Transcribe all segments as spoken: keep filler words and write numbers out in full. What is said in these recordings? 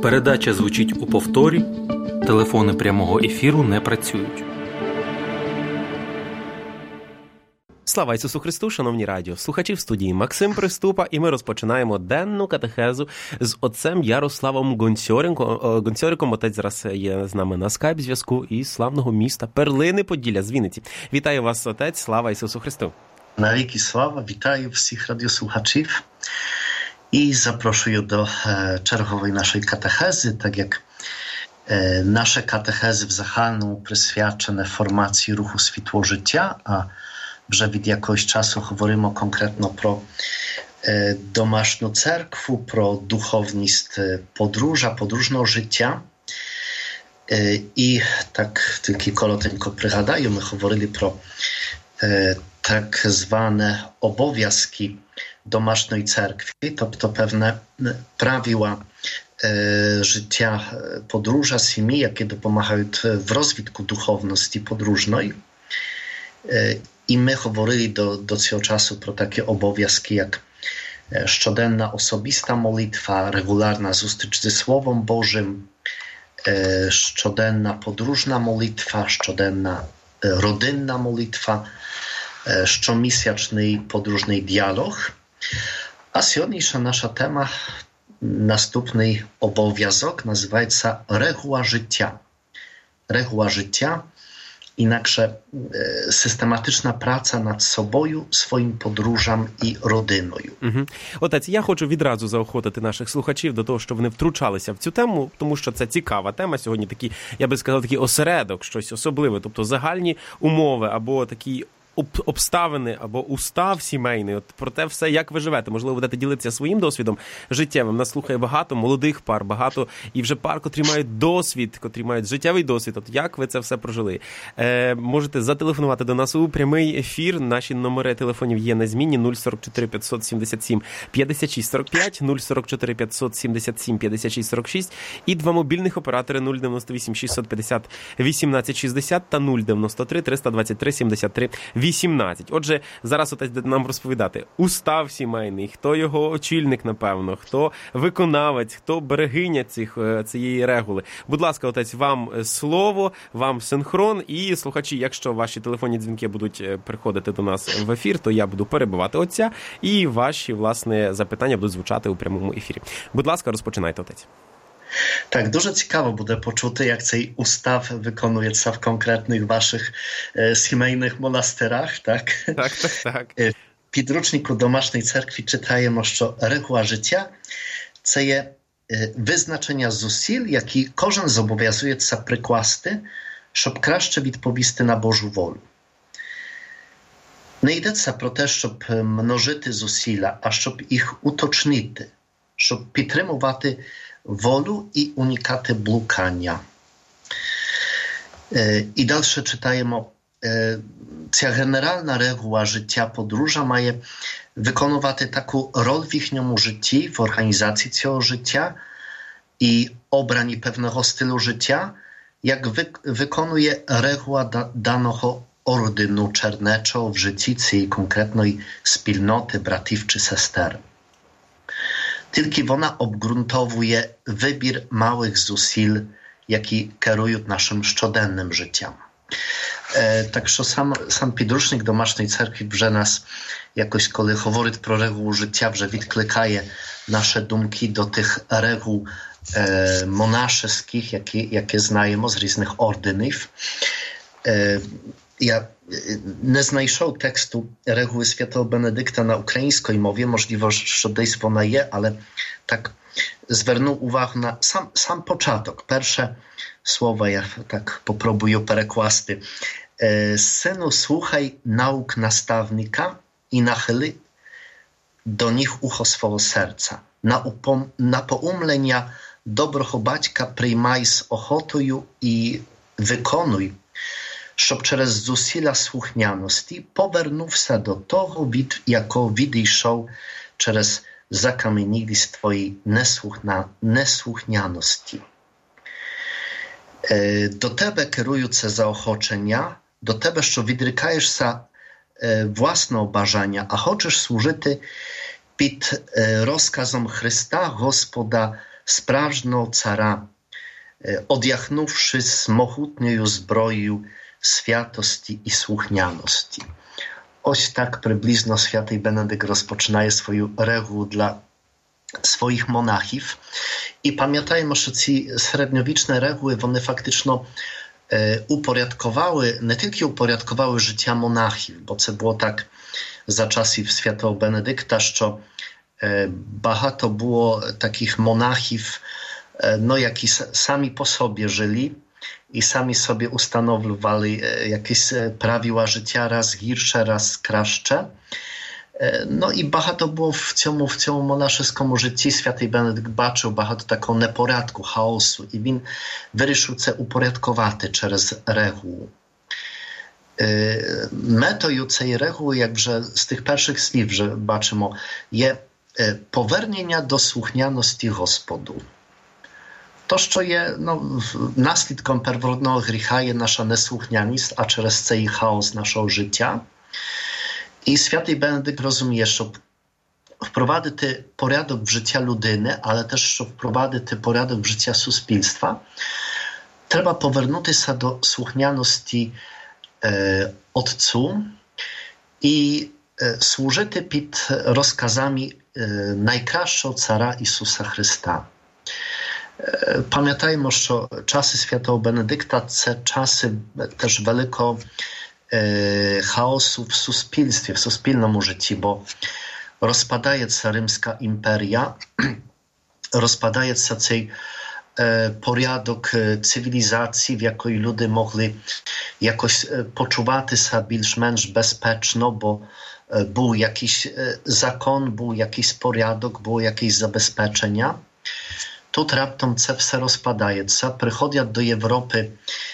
Передача звучить у повторі, телефони прямого ефіру не працюють. Слава Ісусу Христу, шановні радіо, слухачі в студії Максим Приступа, і ми розпочинаємо денну катехезу з отцем Ярославом Гонцьориком. Отець зараз є з нами на скайп-зв'язку із славного міста Перлини Поділля з Вінниці. Вітаю вас, отець, слава Ісусу Христу. Навіки слава, вітаю всіх радіослухачів і запрошую до е, чергової нашої катехези, так як е, nasze катехези в загальному присвячені формації руху світло життя, а вже від якогось часу говоримо конкретно про е, домашню церкву, про духовність подружа, подружного життя. Е, і так тільки коротенько пригадаю, ми говорили про е, так zwane obowiązki domasznej cerkwi, тобто pewne правила e, życia podróża, сім'ї, які допомагають в розвитку духовності подружної. E, I my говорили до, до цього часу про такі обов'язки, як щоденна особиста молитва, регулярна зустріч зі Словом Божим, e, щоденна подружна молитва, щоденна e, родинна молитва, щомісячний подружний діалог. А сьогоднішня наша тема, наступний обов'язок, називається регуła życia. Регуła życia, інакше систематична праця над собою, своїм подружжям і родиною. Угу. Отець, я хочу відразу заохотити наших слухачів до того, щоб вони втручалися в цю тему, тому що це цікава тема. Сьогодні такий, я би сказав, такий осередок, щось особливе, тобто загальні умови або такі обставини або устав сімейний, от про те все, як ви живете. Можливо, будете ділитися своїм досвідом життєвим. Нас слухає багато молодих пар, багато і вже пар, котрі мають досвід, котрі мають життєвий досвід. От як ви це все прожили? Е, можете зателефонувати до нас у прямий ефір. Наші номери телефонів є незмінні: нуль сорок чотири п'ятсот сімдесят сім п'ятдесят шість сорок п'ять, нуль сорок чотири п'ятсот сімдесят сім п'ятдесят шість сорок шість і два мобільних оператори: нуль дев'яносто вісім шістсот п'ятдесят вісімнадцять шістдесят та нуль дев'яносто три триста двадцять три сімдесят три вісімнадцять. Отже, зараз отець буде нам розповідати устав сімейний, хто його очільник, напевно, хто виконавець, хто берегиня цих, цієї регули. Будь ласка, отець, вам слово, вам синхрон, і слухачі, якщо ваші телефонні дзвінки будуть приходити до нас в ефір, то я буду перебивати отця, і ваші, власне, запитання будуть звучати у прямому ефірі. Будь ласка, розпочинайте, отець. Так, дуже цікаво буде почути, як цей устав виконується в конкретних ваших е, сімейних монастирах, так? Так, так, так. В підручнику домашньої церкви читаємо, що регуła життя – це є е, визначення зусиль, які кожен зобов'язується прикласти, щоб краще відповісти на Божу волю. Не йдеться про те, щоб множити зусилля, а щоб їх уточнити, щоб підтримувати волю і уникати блукання. E, I dalsze czytajemy, e, ця генеральна регуła життя подружжя має виконувати таку роль в їхньому житті, в організації цього життя і обрані певного стилю життя, як ви, виконує регуła да, даного ордену чернечого в житті цієї конкретної спільноти братів чи сестер. Тільки вона обґрунтовує вибір малих зусиль, які керують нашим щоденним життям. E, так що сам, сам підручник домашньої церкви вже нас якось, коли говорить про регуłу життя, вже відкликає наші думки до тих регуł e, монашеських, які, які знаємо з різних орденів. E, ja nie znajшов tekstu reguły świętego Benedykta na ukraińskiej mowie, możliwe, że dесь вона є, ale tak zвернув увагу на сам, сам початок. Перше слово я так попробую перекласти. Synu, słuchaj nauk nastavnika i nachyli do nich ucho swego serca. Na, upom, na poumlenia dobrого батька приймай з охотою і виконуй, щоб через зусилля слухняності повернувся до того, від якого відійшов через закам'янілість твоєї неслухна, неслухняності. Е, до тебе керуються заохочення, до тебе, що відрікаєшся е, власного бажання, а хочеш служити під е, розказом Христа, Господа, sправжнього цара, одягнувши з могутньою зброєю святості і слухняності. Ось так приблизно святий Бенедикт розпочинає свою регулу для swoich monachów. I pamiętajmy, że ci średniowieczne reguły, one faktycznie e, uporядkowały, nie tylko uporядkowały życia monachów, bo to było tak za czasów świętego Benedykta, że e, багато było takich monachów, e, no, які sami po sobie żyli i sami sobie ustanowali e, jakieś prawiła życia, raz gorsze, raz kraszcze. No i багато było w цьому, w цьому монашескому житті. Святий Бенедикт бачив багато такого непорядку, хаосу, і він вирішив це упорядкувати через регулу. Метою цієї регули, як вже з тих перших слів вже бачимо, є повернення до слухняності Господу. То, що є ну, наслідком первородного гріха, є наша неслухняність, а через цей хаос нашого життя. I święty Benedykt rozumie, że wprowadzić porядок w życia ludyny, ale też, że wprowadzić porядок w życia suspilstwa, trzeba powrócić się do słuchnianości e, Otcu i e, służyć pod rozkazami e, najkraszego cara Jezusa Chrysta. E, pamiętajmy, że czasy świętego Benedykta to czasy też wielko chaosu w suspilstwie, w suspilnym życiu, bo rozpadaje się rzymska imperia, rozpadaje się ten porядок cywilizacji, w jakiej ludzie mogli jakoś poczuwać się bільш-менш bezpieczno, bo był jakiś zakon, był jakiś porядок, było jakieś zabezpieczenia. Tu raptem to wszystko rozpadaje się, przychodzą do Europy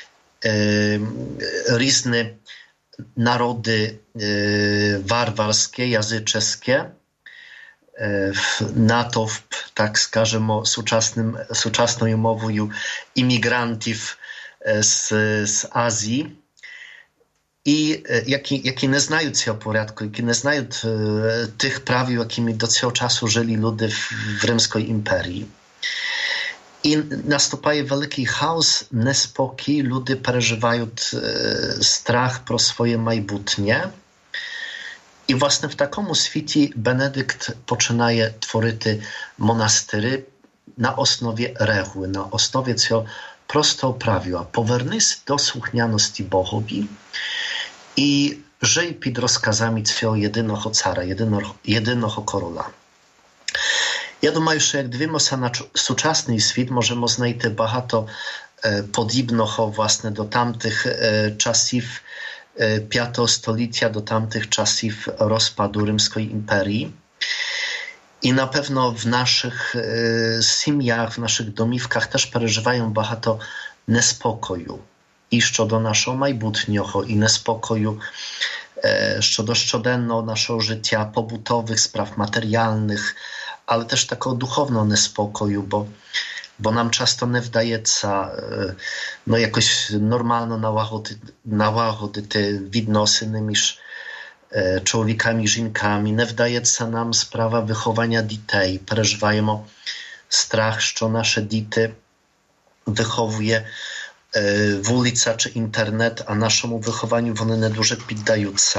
różne narody e, warwarskie, jazyczeskie, e, natów, tak skażemy, suczasnym, suczasną mową imigrantów z, z Azji i e, jaki, jaki nie znają tego porядku, jaki nie znają e, tych prawił, jakimi do tego czasu żyli ludzie w, w rzymskiej imperii. I następuje wielki chaos, niespokój, ludzie przeżywają e, strach pro swoje majbutnie. I właśnie w takim świecie Benedykt poczynaje tworzyć monastery na osnowie reguły, na osnowie tego prosto prawiła. Powernys do słuchnianości Bohowi i żyj pod rozkazami tego jedynego cara, jedynego, jedynego króla. Ja думаю, że jak dywimося na сучасний світ, możemy znайти багато e, подібного власне до tamtych e, czasów e, piątego stulecia, do tamtych czasów rozpadu Rzymskiej imperii. I na pewno w naszych e, simjach, w naszych domівках też przeżywają багато nespokoju. I щодо naszego майбутнього, i nespokoju e, щодо щоденного naszego życia, pobytowych, spraw materialnych, ale też takiego duchownego nespokoju, bo, bo nam często nie wdaje się no, jakoś normalno nałagodzić te відносини między e, człowiekami, żonkami. Nie wdaje się nam sprawa wychowania dzieci. Przeżywajmy strach, że nasze dzieci wychowuje e, w ulica czy internet, a naszemu wychowaniu one nie dużo poddają się.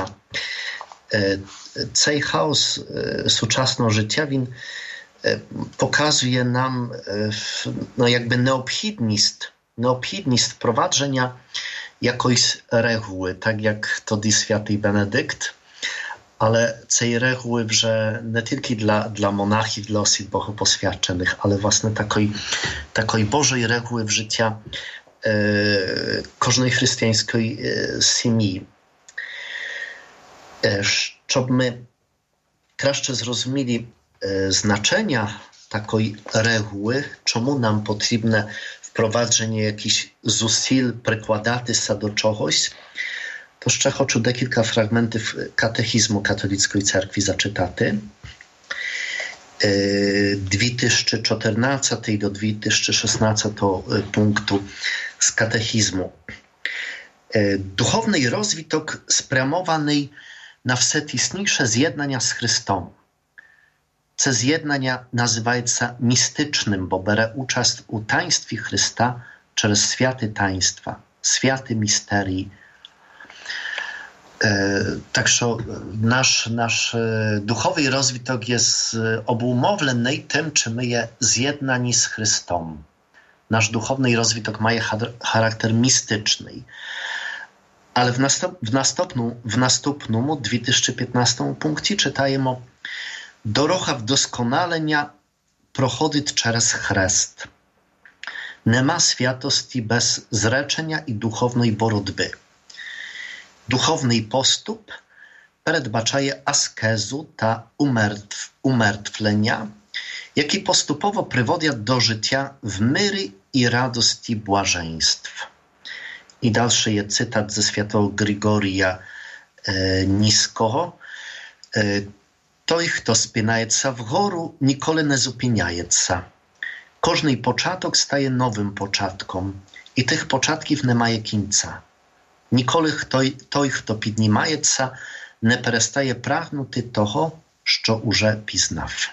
Цей хаос сучасного життя, він показує нам no, jakby необхідність, необхідність впровадження якоїсь регули, так як тоді святий Бенедикт, ale цієї регули вже не тільки для, для монахів, для осіб богопосвячених, але власне такої, такої Божої регули в життя е, кожної християнської е, сім'ї. Щоб ми краще зрозуміли e, znaczenia takiej reguły, czemu nam potrzebne wprowadzenie jakichś zusil, przykładać się do czegoś, to jeszcze chcę dekilka fragmentów katechizmu katolickiej cerkwi zaczytać. E, dwa tysiące czternastego do dwa tysiące szesnastego punktu z katechizmu. E, duchowny rozwitok spramowany na wszetistniejsze zjednania z Chrystem. Це з'єднання називається містичним, бо бере участь у таїнстві Христа через святі таїнства, святі містерії. Tak, że nasz, nasz duchowy rozwój jest obumowlony tym, czy my je zjednani z Chrystem. Nasz duchowny rozwój ma charakter mistyczny. Ale w, następ, w, następnym, w następnym dwa tysiące piętnastym punkcie czytajemy: Dorocha w doskonalenia prochodzi przez chrzest. Nie ma świętości bez zreczenia i duchownej borotby. Duchowny postup передбачає аскезу та умертв, умертвлення, які поступово приводять до життя в мирі і радості блаженств. І далі є цитат ze святого Григорія e, Niskiego. E, Той, хто спинається вгору, ніколи не зупиняється. Кожний початок стає новим початком, і тих початків немає кінця. Ніколи той, той, хто піднімається, не перестає прагнути того, що уже пізнав.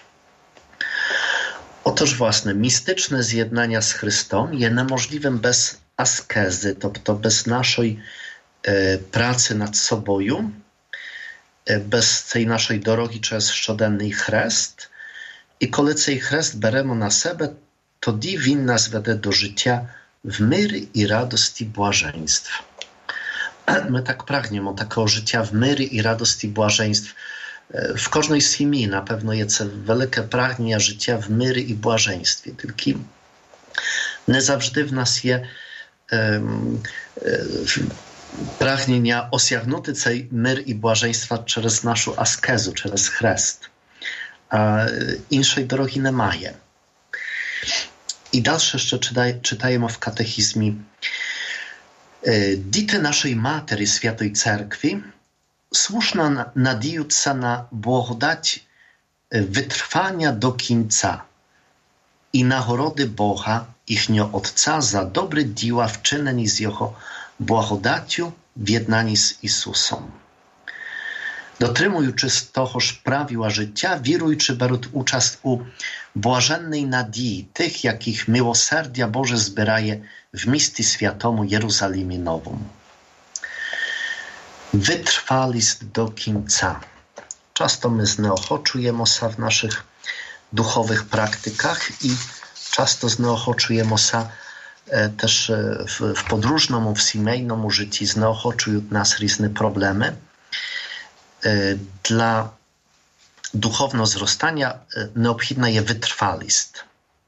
Otóż własne, mistyczne zjednania z Chrystem jest niemożliwym bez askezy, тобто bez naszej e, pracy nad sobą, e, bez tej naszej drogi przez щоденний хрест. I коли цей хрест беремо на себе, тоді він нас веде до життя в мирі і радості блаженств. My tak pragniemy takiego życia w miry i radości błażeństw. W każdej семьи na pewno jest wielkie pragnienie życia w miry i błażeństwie. Tylko nie zawsze w nas jest um, um, pragnienia osiągnięty tej mir i błażeństwa przez naszą askezę, przez chrzest. A innej drogi nie ma. I dalsze jeszcze czytaj, czytajemy w katechizmie. Діти нашої Матері Святої Церкви słuszно надіються на благодать витривання до кінця і нагороди Бога, їхнього Отця, за добрі діла, вчинені з Його благодаттю в єднанні з Ісусом. Дотримуючись того ж правила життя, віруючи беруть участь у блаженnej nadziei tych, jakich miłosierdzia Boże zbieraje w mieście świętym Jeruzalimie Nowym. Wytrwalist do końca. Często my zneochoczujemy się w naszych duchowych praktykach i często zneochoczujemy się też w, w podróżnym, w семейnym życiu, zneochoczują nas różne problemy. Dla duchownego wzrastania необхідна є витривалість.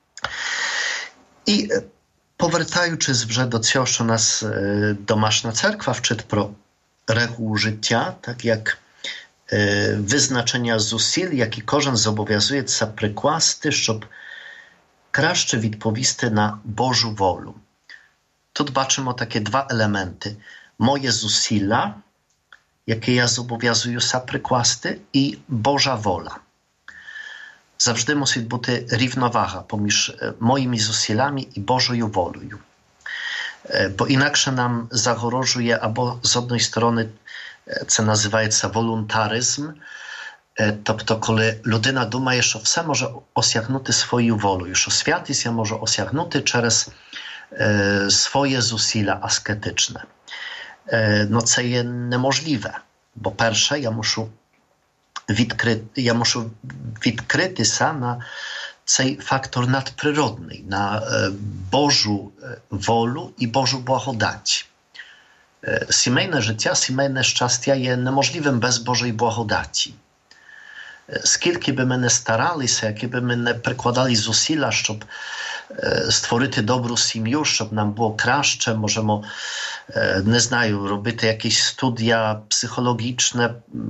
І повертаючись вже до цього, що у нас домашня церква вчить про reguł życia, tak jak визначення зусиль, які кожен зобов'язується прикласти, щоб краще відповісти на Божу волю. Тут бачимо такі два елементи. Моє зусилля, jakie ja zobowiązuję się przykłady, i Boża wola. Zawsze musi być równowaga pomiędzy moimi zusillami i Bożą wolą. Bo inaczej nam zagrożuje, albo z jednej strony, co nazywa się wolontaryzm, тобто, коли людина думає, що все може осягнути свою волю, що святість може осягнути через е, своє зусилля аскетичне. No, це є неможливе, бо перше, я мушу відкрити, я мушу відкритися на цей фактор надприродний, на Божу волю і Божу благодать. Сімейне життя, сімейне щастя є неможливим без Божої благодаті. Скільки би ми не старалися, які би ми не прикладали зусилля, щоб створити добру сім'ю, щоб нам було краще, можемо, не знаю, робити якісь студія psychologiczne,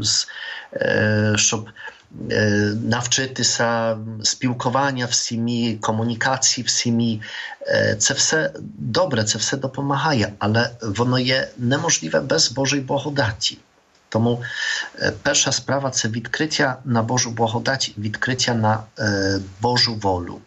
щоб навчитися спілкування в сім'ї, комунікації в сім'ї. Це все добре, це все допомагає, але воно є неможливе без Божої благодаті. Тому перша справа – це відкриття на Божу благодать, відкриття на е, Божу волю.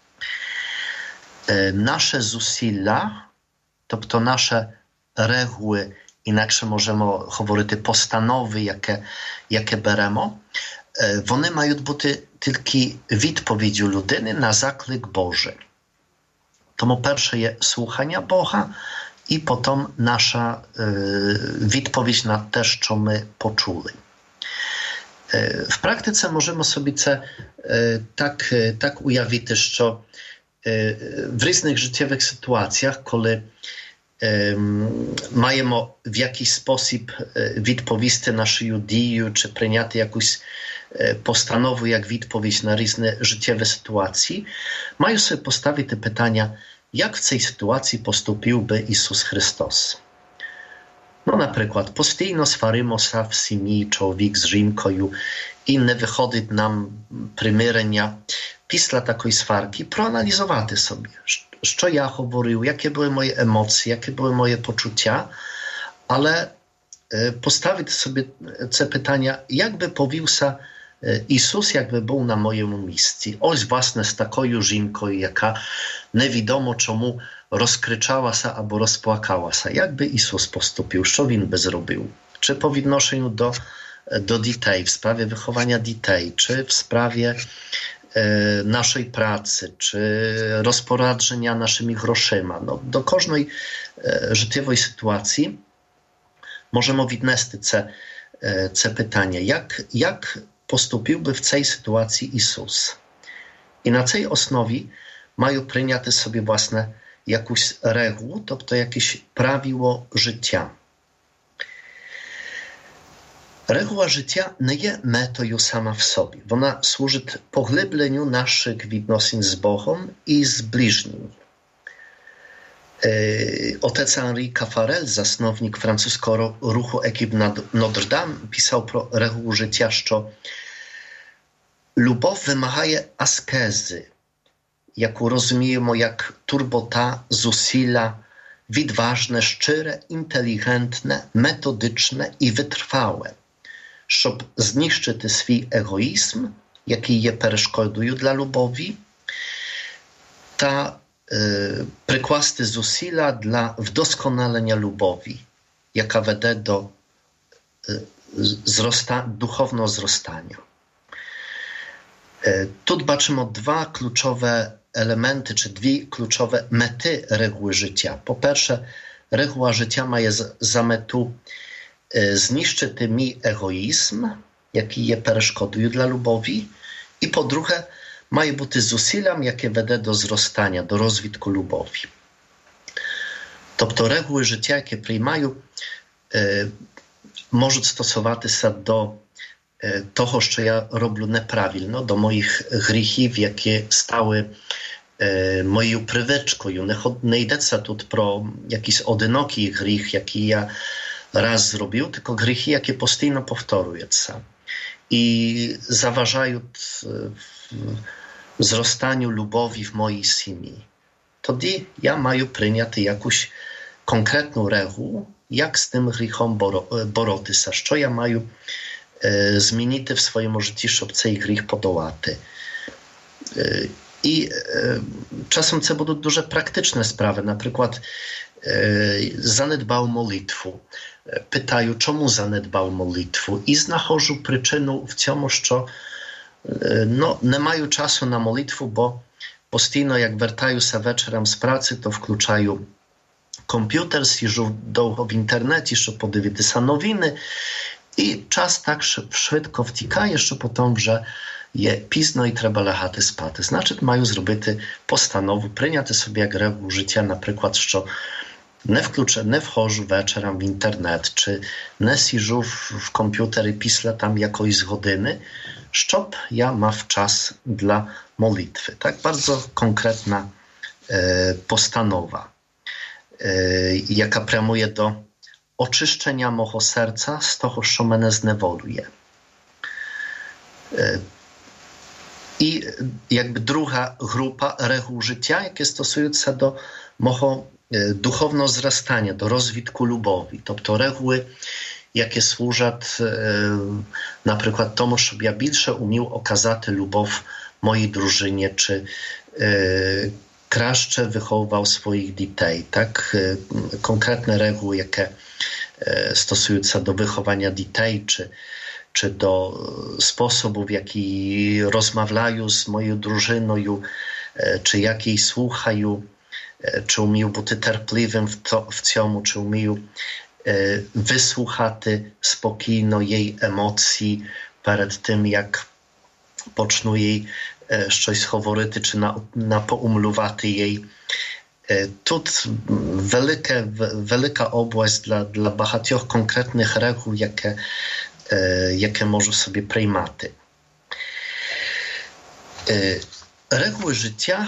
Е, наше зусилля, тобто наші регули, інакше можемо говорити постанови, яке, яке беремо, е, вони мають бути tylko відповіддю людини на заклик Божий. Тому перше є слухання Бога, і потім наша е, відповідь на те, що ми почули. Е, в практиці можемо собі це е, так, е, так уявити, що е, в різних життєвих ситуаціях, коли е, маємо в якийсь спосіб е, відповісти нашою дією, чи прийняти якусь е, постанову, як відповідь на різні життєві ситуації, маю собі поставити питання, як в цій ситуації поступив би Ісус Христос. Ну, наприклад, постійно сваримося в сім'ї чоловік з жінкою і не виходить нам примирення. Після такої сварки проаналізувати собі, що я говорив, які були мої емоції, які були мої почуття, але поставити собі це питання, як би повівся Ісус, якби був на моєму місці. Ось, власне, з такою жінкою, яка невідомо чому розкричалася або розплакалася. Як би Ісус поступив? Що Він би зробив? Czy po відношенню до, do dzieci, w sprawie wychowania dzieci, czy w sprawie e, naszej pracy, czy rozporządzenia naszymi groszema. No, do każdej e, życiowej sytuacji możemy віднести це, e, це pytanie. Jak, jak поступивby w tej sytuacji Isus? I na tej osnowie mają прийняти собі, власне, якусь регулу, тобто якесь правило життя. Reguła życia nie jest metою sama w sobie. Ona służy pogłębieniu naszych відносин z Bogiem i z bliźnimi. Otec Henri Caffarel, zasnownik francuskiego ruchu Ekip Notre Dame, pisał pro regułę życia, że любов вимагає аскези, яку розуміємо як турбота, зусилля, відважне, щире, інтелігентне, методичне і витривале, щоб знищити свій егоїзм, який є перешкодою для любові, та е, прикласти зусилля для вдосконалення любові, яка веде до е, зроста, духовного зростання. Tu bачимо dwa kluczowe elementy, czy dwie kluczowe mety reguły życia. Po pierwsze, reguła życia ma za metu zniszczyć mi egoizm, jaki je перешкодою dla lubowi, i po drugie, ma być zусиллям, jakie веде do wzrostania, do rozwitku lubowi. Тобто reguły życia, jakie przyjmają, можуть стосуватися до того, що я роблю неправильно, до моїх гріхів, які стали е, моєю привичкою. Не, не йдеться тут про якийсь одинокий гріх, який я раз зробив, тільки гріхи, які постійно повторюються. І заважають зростанню любові в моїй сім'ї. Тоді я маю прийняти якусь конкретну регулу, як з тим гріхом боро, боротися, що я маю змінити в своєму житті, щоб цей гріх подолати. І часом це будуть дуже практичні справи. Наприклад, занедбав молитву. Питаю, чому занедбав молитву? І знаходжу причину в цьому, що no, не маю часу на молитву, бо постійно, як вертаюся вечором з праці, то включаю комп'ютер, сиджу довго в інтернеті, щоб подивитися новини. І час так швидко втікає, що потім вже є пізно і треба лягати спати. Значить, маю зробити постанову, прийняти собі як регулу життя, наприклад, що не включу, не входжу вечором в інтернет, чи не сиджу в комп'ютері після там якоїсь години, щоб я мав час для молитви. Так, bardzo конкретна е, постанова, е, яка прямує до oczyszczenia mojego serca z tego, co mnie znewoluje. I jakby druga grupa reguł życia, jakie stosują się do mojego duchownego wzrastania, do rozwitku lubowi. To reguły, jakie służą na przykład temu, żeby ja więcej umiał okazać lubow mojej drużynie, czy краще wychowywał swoich dzieci. Tak, konkretne reguły, jakie stosujące do wychowania dzieci, czy czy do sposobu, w jaki rozmawiają z moją drużyną, czy jak jej słuchają, czy umieją być terpliwym w, to, w цьому, czy umieją wysłuchać spokojno jej emocji przed tym, jak poczną jej coś говорити, czy na, na poumluwati jej. Tu wielka, wielka oblast dla, dla багатьох konkretnych reguł, jakie, jakie może sobie przyjmać. Reguły życia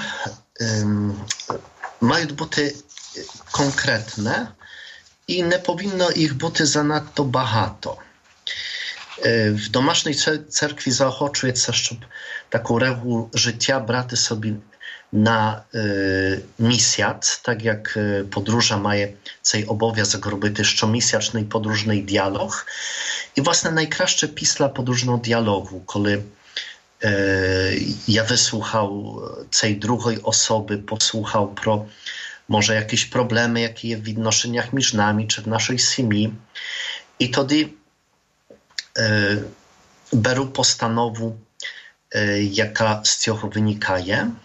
mają być konkretne i nie powinno ich być zanadto багато. W domasznej cerkwi zaochoczuje się, żeby taką regułę życia brać sobie na y, misjac, tak jak y, podróża ma цей obowiązek robić щомісячний podróżny dialog. I właśnie najkraще pісля podróżnego dialogu, kiedy y, ja wysłuchał tej drugiej osoby, posłuchał pro może jakieś problemy, jakie jest w odnoszeniach między nami, czy w naszej семьи. I wtedy y, beru postanowu, y, jaka z tego wynika.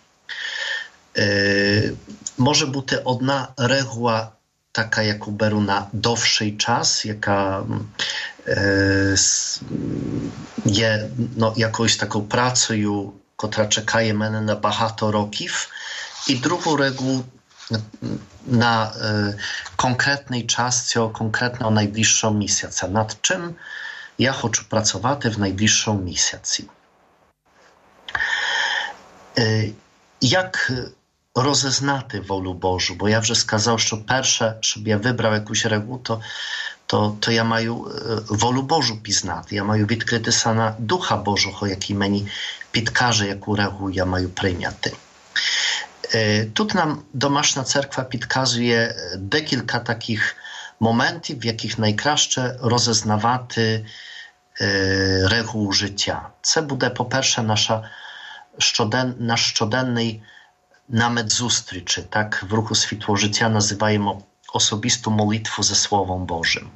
Yy, może być одна reguła taka, jaką beru na dowszy czas, jaka yy, je no, jakąś taką pracą, która czekaje mnie na багато років, i drugą regułę na yy, konkretny czas, co konkretną najbliższą miesiąc. Nad czym ja chcę pracować w najbliższą miesiąc. Yy, jak rozeznati wolę Bożą, bo ja już сказав, że pierwsze, żeby ja wybrał jakąś regułę, to, to, to ja mаю wolę Bożą пізнати, ja mаю відкрити сана Духа Божого, який мені підкаже, яку regułę ja mаю прийняти. Тут нам домашня церква підказує декілька таких моментів, в яких найкраще розізнавати regułę życia. Це буде, по-перше, наша щоден, наш щоденний намет зустрічі, так в руху світло життя називаємо особисту молитву ze Słowem Bożym.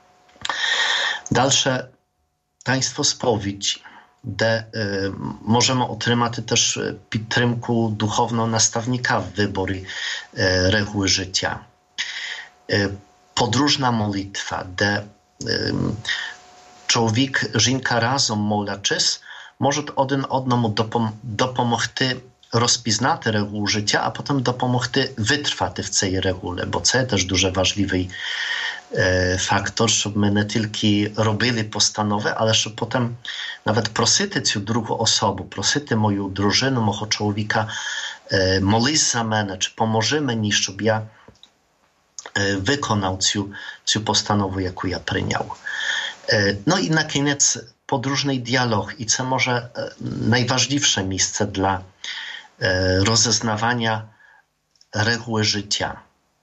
Dalsze taństwo spowiedzi, де y, możemy otrzymać też підтримку duchowną nastawnika w wyborze y, reguły życia. Y, podróżna molitwa, де y, człowiek, żynka razem молячись, może один одному допом- допомогти rozpoznać regułę życia, a potem допомогти wytrwać w tej regule, bo to jest też дуже важливий e, faktor, żeby my nie tylko robili postanowy, ale żeby potem nawet prosić tę drugą osobę, prosić moją drużynę, mojego człowieka, e, молись za mnie, czy pomoże mi, żeby ja e, wykonał tę postanowę, jaką ja przyjął. E, no i na koniec podróżny dialog i co może e, najważniejsze miejsce dla rozeznawania reguły życia.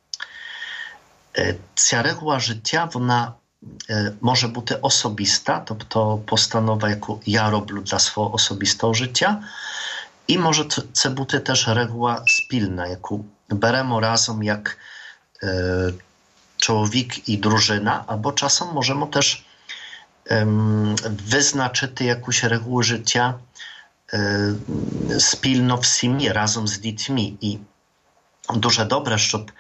Ця reguła życia, ona może być osobista, тобто postanowa, jaką ja robię dla swojego osobistego życia, i może to być też reguła spilna, jaką beremy razem jak człowiek i drużyna, albo czasem możemy też wyznaczyć jakąś regułę życia spilno w семье, razem z dziećmi. I дуже добре, щоб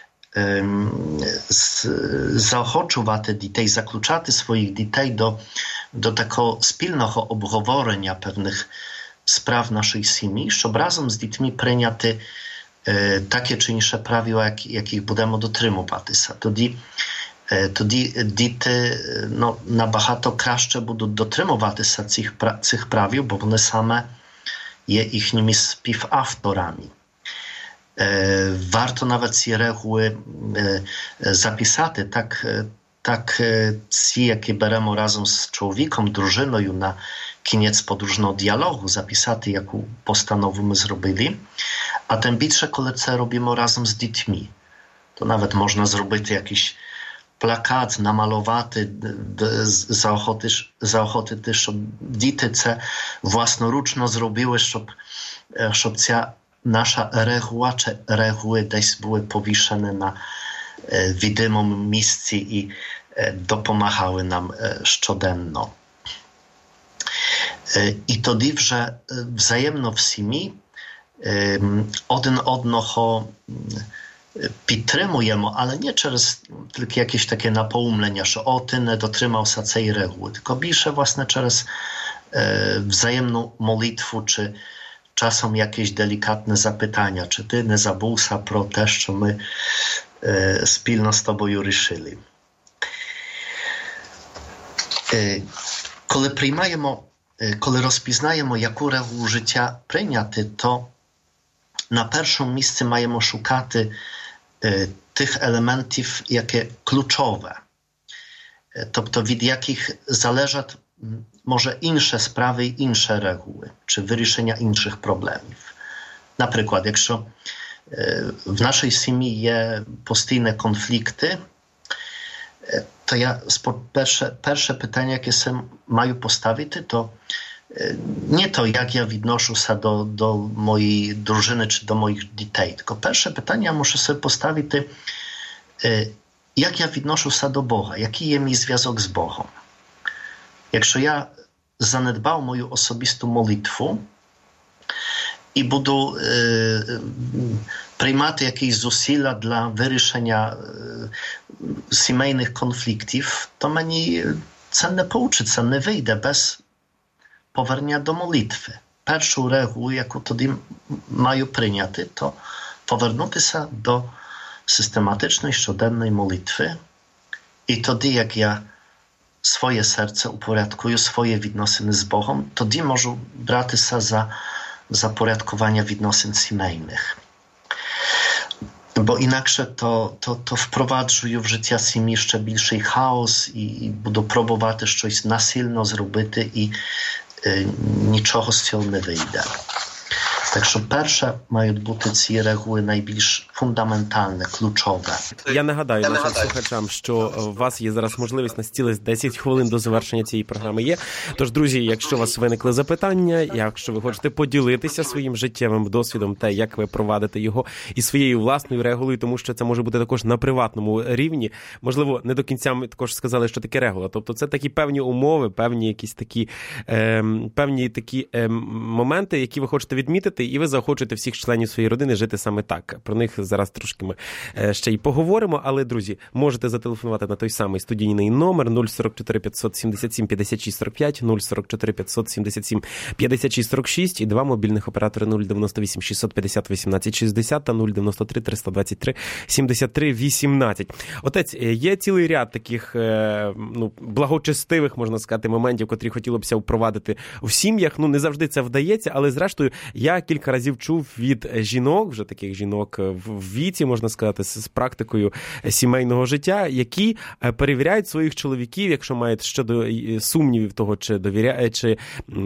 заохочувати дітей, заключати своїх дітей до, до такого спільного обговорення певних справ нашої сім'ї, щоб разом з дітьми прийняти таке чи інше правило, як, яких будемо дотримуватися. Тоді тоді діти no, nabагато краще будуть дотримуватися цих, цих правил, бо вони саме є їхніми співавторами. E, warto nawet ці reguły e, zapisати, tak, tak ці, які беремо разом з чоловіком, дружиною на кінець подорожного діалогу, записати, яку постанову ми зробили. А тим більше, коли це робимо разом з дітьми, то навіть можна зробити якийсь плакат, намалювати, заохотити, щоб діти це власноручно зробили, щоб, щоб ця наша reguła czy reguły dесь były powieszone na e, widymym miejscu i e, dopomagały nam e, szczodenno. І тоді вже взаємно в сім'ї один одного підтримуємо, але не через тільки якісь таке напоумлення, що о, ти не дотримався цієї регули, тільки більше, власне, через е, взаємну молитву, чи часом якісь делікатне запитання, чи ти не забувся про те, що ми е, спільно з тобою рішили. Е, коли приймаємо, е, коли розпізнаємо, яку регулу життя прийняти, то на першому місці маємо шукати е, тих елементів, які ключове, е, тобто від яких залежать може інші справи, інші reguły, czy вирішення інших проблемів. Наприклад, якщо е, в нашій сім'ї є постійні конфлікти, е, то я перше, перше питання, яке я маю поставити, то nie to, jak ja відношу się do, do mojej drużyny czy do moich dzieci, tylko pierwsze pytanie muszę sobie postawić, jak ja відношу się do Boga, jaki jest mój związek z Bogiem. Якщо я занедбав мою особисту молитву і буду е, приймати якісь зусилля для вирішення е, сімейних конфліктів, то мені це не получиться, не вийде без повернення до молитви. Першу регулу, яку тоді маю прийняти, то повернутися до систематичної щоденної молитви. І тоді, як я своє серце упорядкую, своє відносини з Богом, тоді можу братися за запорядкування відносин сімейних. Бо інакше то, то, то впроваджую в життя сім'ї ще більший хаос і, і буду пробувати щось насильно зробити і нічого з цього не вийде. Так що перше мають бути ці регули найбільш фундаментальне, ключове. Я нагадаю Я нашим нагадаю. слухачам, що у вас є зараз можливість на цілих десять хвилин до завершення цієї програми є. Тож, друзі, якщо у вас виникли запитання, якщо ви хочете поділитися своїм життєвим досвідом, те, як ви провадите його і своєю власною регулою, тому що це може бути також на приватному рівні. Можливо, не до кінця ми також сказали, що таке регула. Тобто це такі певні умови, певні якісь такі, е, певні такі е, моменти, які ви хочете відмітити, і ви заохочуєте всіх членів своєї родини жити саме так. Про них зараз трошки ми ще й поговоримо, але, друзі, можете зателефонувати на той самий студійний номер нуль сорок чотири п'ятсот сімдесят сім п'ятдесят шість сорок п'ять, нуль сорок чотири п'ятсот сімдесят сім п'ятдесят шість сорок шість і два мобільних оператори нуль дев'яносто вісім шістсот п'ятдесят вісімнадцять шістдесят та нуль дев'яносто три триста двадцять три сімдесят три вісімнадцять. Отець, є цілий ряд таких ну, благочестивих, можна сказати, моментів, котрі хотілося б впровадити в сім'ях. Ну, не завжди це вдається, але зрештою я кілька разів чув від жінок, вже таких жінок в віці, можна сказати, з практикою сімейного життя, які перевіряють своїх чоловіків, якщо мають щодо сумнівів того, чи довіряє, чи,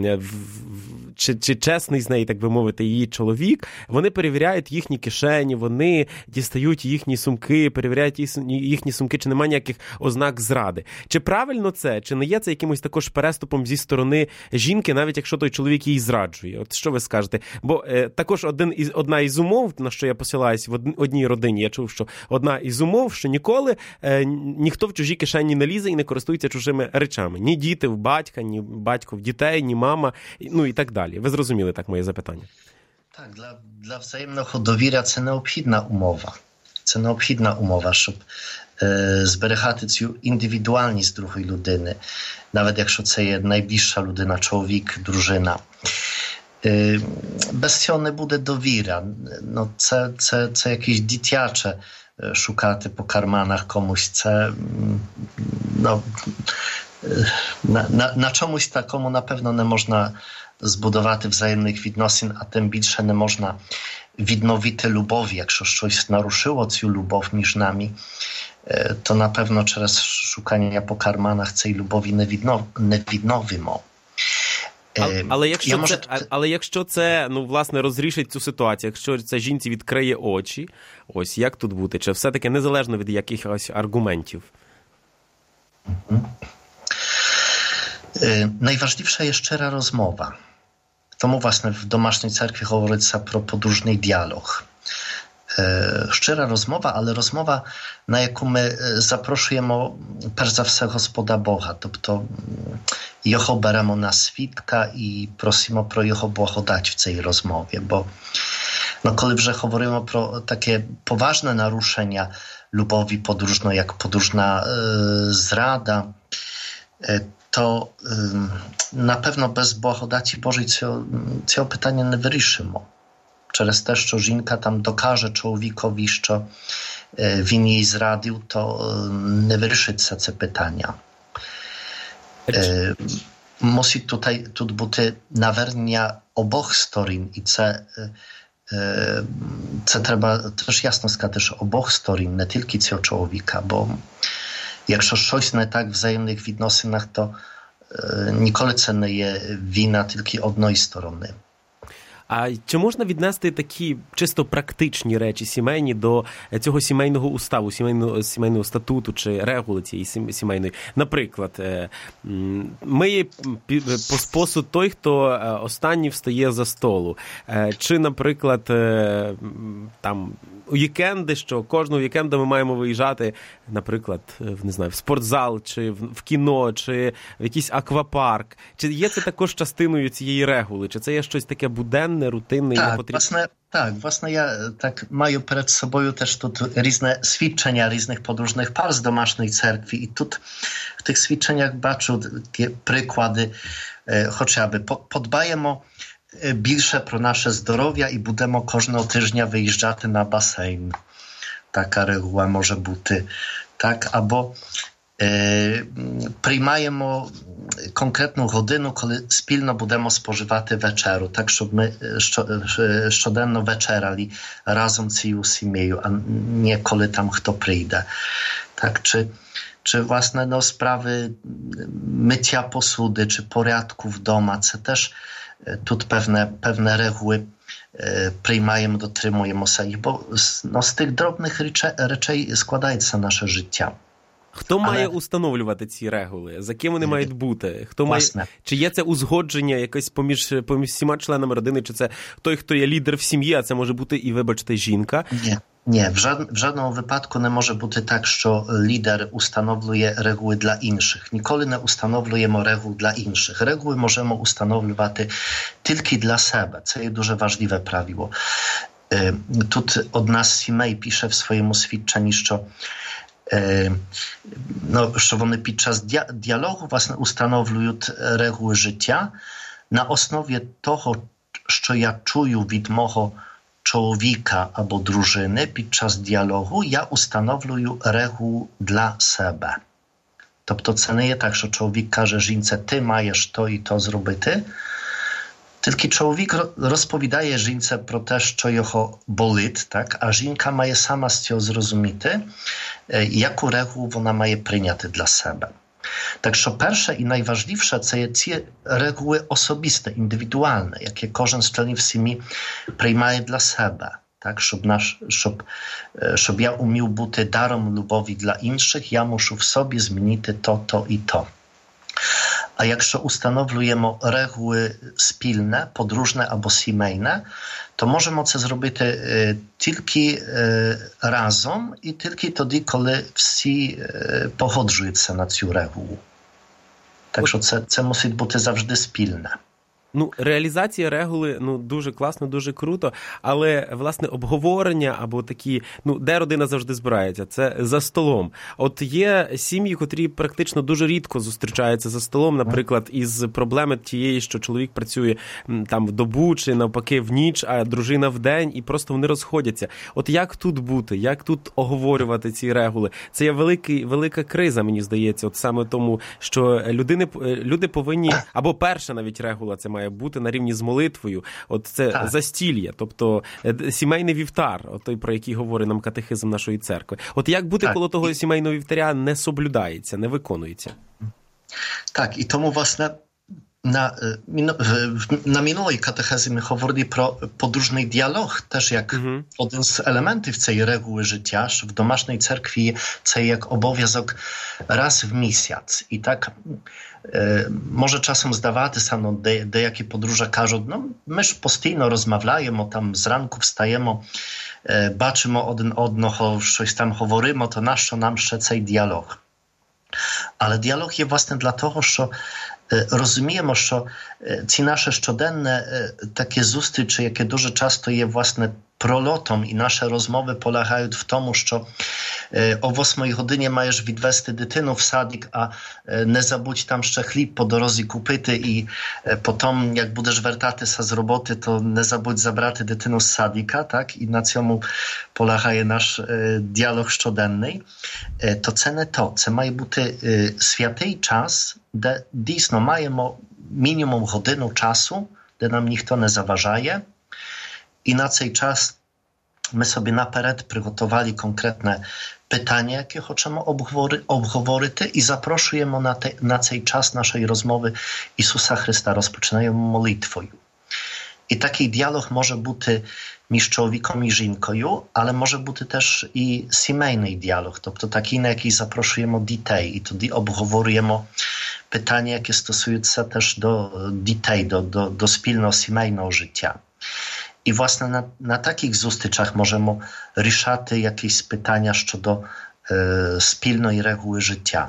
чи, чи чесний з неї, так би мовити, її чоловік, вони перевіряють їхні кишені, вони дістають їхні сумки, перевіряють їхні сумки, чи немає ніяких ознак зради. Чи правильно це? Чи не є це якимось також переступом зі сторони жінки, навіть якщо той чоловік її зраджує? От що ви скажете? Бо е, також один із, одна із умов, на що я посилаюсь в одній родині, я чув, що одна із умов, що ніколи е, ніхто в чужі кишені не лізе і не користується чужими речами. Ні діти в батька, ні батько в дітей, ні мама, ну і так далі. Ви зрозуміли так моє запитання? Так, для, для взаємного довір'я це необхідна умова. Це необхідна умова, щоб е, зберігати цю індивідуальність другої людини, навіть якщо це є найближча людина, чоловік, дружина. Е, без цього не буде довір'я. Ну, це, це, це якесь дитяче шукати по карманах комусь. Це no, na, na, na чомусь такому на певно не можна збудувати взаємних відносин, а тим більше не можна відновити любові. Якщо щось нарушило цю любов між нами, то на pewno через шукання по карманах цієї любові не, віднов, не відновимо. Але, але, якщо може... це, але якщо це, ну, власне, розрішить цю ситуацію, якщо це жінці відкриє очі, ось як тут бути? Чи все-таки незалежно від якихось аргументів? Mhm. Najważniejsza jest szczera rozmowa. Тому, власне, в домашній церкві говориться про подружний діалог. щира розмова, але розмова, на яку ми запрошуємо перш за все Господа Бога. Тобто Його беремо на свідка і просимо про Його благодать в цій розмові. Бо no, коли вже говоримо про таке поважне нарушення любові подróżної, як подróżna zrada, to na pewno bez благодаті Божої цього, цього питання не вирішимо. Через те, що жінка там докаже чоловікові, що він її зрадив, то не вирішиться це питання. Мусить tutaj, тут бути навернення обох сторін, і це Це треба теж ясно сказати, що обох сторін, не тільки цього чоловіка, бо якщо щось не так в взаємних відносинах, то ніколи це не є вина тільки одної сторони. А чи можна віднести такі чисто практичні речі сімейні до цього сімейного уставу, сімейного, сімейного статуту чи регули цієї сімейної? Наприклад, миє посуд той, хто останній встає за столу. Чи, наприклад, там у вікенди, що кожного вікенда ми маємо виїжджати, наприклад, не знаю, в спортзал, чи в кіно, чи в якийсь аквапарк. Чи є це також частиною цієї регули? Чи це є щось таке буденне, рутинне? Так, непотрібне? власне, так, власне, я так маю перед собою теж тут різне свідчення різних подróżnych par з домашньої церкви. І тут в тих свідченнях бачу такі приклади, хоча б подбаємо більше про наше здоров'я і будемо кожного тижня виїжджати на басейн. Така reguła може бути. Так, або е, приймаємо конкретну годину, коли спільно будемо споживати вечерю, так, щоб ми що, щоденно вечеряли разом цією сім'єю, а не коли там хто прийде. Так, чи, чи власне no, sprawy mycia posуди, чи порядку вдома, це теж тут pewne, pewne reguły приймаємо, дотримуємося їх, бо no, з тих дробних речей, речей складається наше життя. Хто Але... має установлювати ці регули? За ким вони мають бути? Хто має... Чи є це узгодження якесь поміж, поміж всіма членами родини? Чи це той, хто є лідер в сім'ї, а це може бути і, вибачте, жінка? Ні. Nie, w, żad, w żadnym wypadku nie może być tak, że lider ustanowiuje reguły dla innych. Nikogo nie ustanowiujemy reguł dla innych. Reguły możemy ustanowić tylko dla siebie, co jest дуже ważne prawiło. Tu od nas Simej pisze w swoim świadczeniu, że no, że one podczas dia- dialogu właśnie ustanowiują reguły życia na osnowie tego, co ja czuję od mojego człowieka albo drużyny podczas dialogu, ja ustanowię reguł dla siebie. Тобто це не є так, що чоловік каже жінці, ти маєш то і то зробити. Тільки чоловік розповідає жінці про те, що його болить, так? А жінка має сама з цього зрозуміти, яку регулу вона має прийняти для себе. Так що перше і найважливіше це є ці регули особисте, індивідуальне, яке кожен з членів сім'ї приймає для себе. Так, щоб, наш, щоб, щоб я умів бути даром любові для інших, я мушу в собі змінити то, то і то. А якщо установлюємо регули спільне, подружне або сімейне, то можемо це зробити е, тільки е, разом і тільки тоді, коли всі е, погоджуються на цю регулу. Так що це, це мусить бути завжди спільне. Ну, реалізація регули, ну, дуже класно, дуже круто, але, власне, обговорення або такі, ну, де родина завжди збирається, це за столом. От є сім'ї, котрі практично дуже рідко зустрічаються за столом, наприклад, із проблеми тієї, що чоловік працює там в добу чи навпаки в ніч, а дружина в день, і просто вони розходяться. От як тут бути, як тут оговорювати ці регули? Це є великий, велика криза, мені здається, от саме тому, що людини, люди повинні, або перша навіть регула це має бути на рівні з молитвою. От це так. Застілля, тобто сімейний вівтар, от той, про який говорить нам катехизм нашої церкви. От як бути, так. коли того сімейного вівтаря не соблюдається, не виконується? Так, і тому, власне, на, на минулій катехезі ми говорили про подружний діалог, теж як угу. один з елементів цієї регули життя, що в домашній церкві це як обов'язок раз в місяць. І так е, може часом здаватися, ну, де, деякі подружжя кажуть, ну, ми ж постійно розмовляємо, там зранку встаємо, бачимо один одного, щось там говоримо, то нащо нам ще цей діалог? Але діалог є, власне, для того, що розуміємо, що ці наші щоденне такі зустрічі, які дуже часто є, власне, прольотом, і наші розмови полягають в тому, що о восьмій годині маєш відвести дитину в садик, а не забудь там ще хліб по дорозі купити, і потім, як будеш вертатися з роботи, то не забудь забрати дитину з садика, так? І на цьому полягає наш діалог щоденний. То це не то. Це має бути святий час, де дійсно маємо мінімум годину часу, де нам ніхто не заважає. І на цей час ми собі наперед приготували конкретне питання, яке хочемо обговорити, і запрошуємо на, те, на цей час нашої розмови Ісуса Христа, розпочинаємо молитвою. І такий діалог може бути між чоловіком і жінкою, але може бути теж і сімейний діалог, тобто такий, на який запрошуємо дітей, і тоді обговорюємо питання, які стосуються теж до дітей, до, до, до спільного сімейного життя. І, власне, на, на таких зустрічах можемо рішати якісь питання щодо е, спільної регули життя.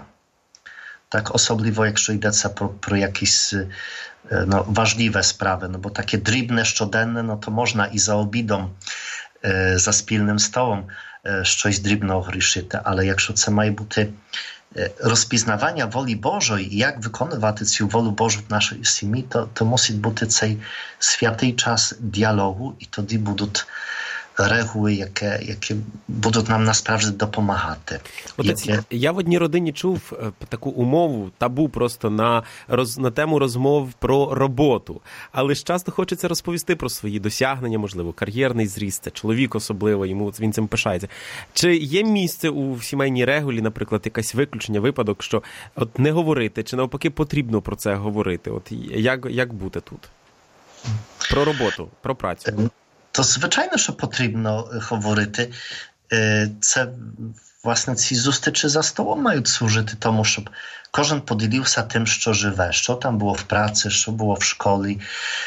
Так, особливо, якщо йдеться про, про якісь е, no, важливі справи, no bo takie drібне, щоденне, no to można i za obідом, е, за спільним столом е, щось дрібного рішити. Але якщо це має бути розпізнавання волі Божої і як виконувати цю волю Божу в нашій сім'ї, то, то мусить бути цей святий час діалогу, і тоді будуть reguły, яке, які будуть нам насправді допомагати. Отець, яке... я в одній родині чув таку умову, табу просто на, роз, на тему розмов про роботу. Але ж часто хочеться розповісти про свої досягнення, можливо, кар'єрний зріст, чоловік особливо, йому він цим пишається. Чи є місце у сімейній регулі, наприклад, якесь виключення, випадок, що от не говорити, чи навпаки потрібно про це говорити? От як, як бути тут? Про роботу, про працю. То звичайно, що потрібно говорити. Це, власне, ці зустрічі за столом мають служити тому, щоб кожен поділився тим, що живе, що там було в праці, що було в школі.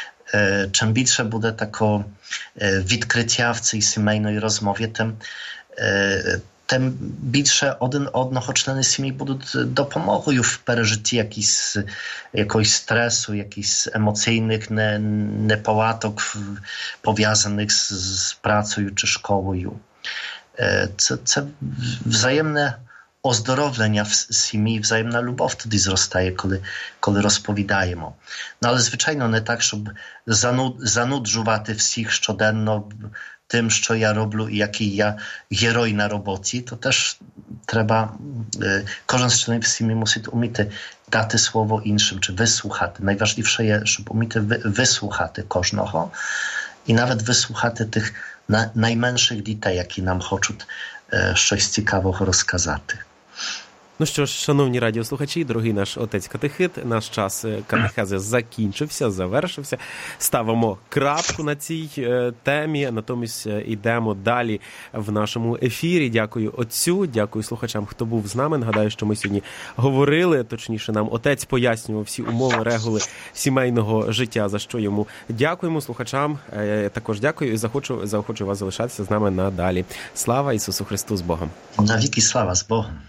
Чим більше буде такого відкриття в цій сімейної розмові, тим тим більше один одного члени сім'ї будуть допомогою в пережитті якісь, якогось стресу, якісь емоційних не, неполадок пов'язаних з, з працею чи школою. Це, це взаємне оздоровлення в сім'ї, взаємна любов тоді зростає, коли, коли розповідаємо. Ну, але, звичайно, не так, щоб зanud, зануджувати всіх щоденно tym, co ja robię i jaki ja heroj na robocie, to też trzeba, każdy z członków sім'ї musi umieć dać słowo innym, czy wysłuchać. Najważniejsze jest, żeby umieć wysłuchać każdego i nawet wysłuchać tych na, najmniejszych dzieci, jakie nam chcą coś ciekawego rozkazać. Ну що ж, шановні радіослухачі, дорогий наш отець-катехит, наш час катехези закінчився, завершився. Ставимо крапку на цій е, темі, натомість йдемо далі в нашому ефірі. Дякую отцю, дякую слухачам, хто був з нами. Нагадаю, що ми сьогодні говорили, точніше нам отець пояснював всі умови, регули сімейного життя, за що йому дякуємо. Слухачам е, також дякую і захочу, захочу вас залишатися з нами надалі. Слава Ісусу Христу, з Богом! Навіки слава, з Богом!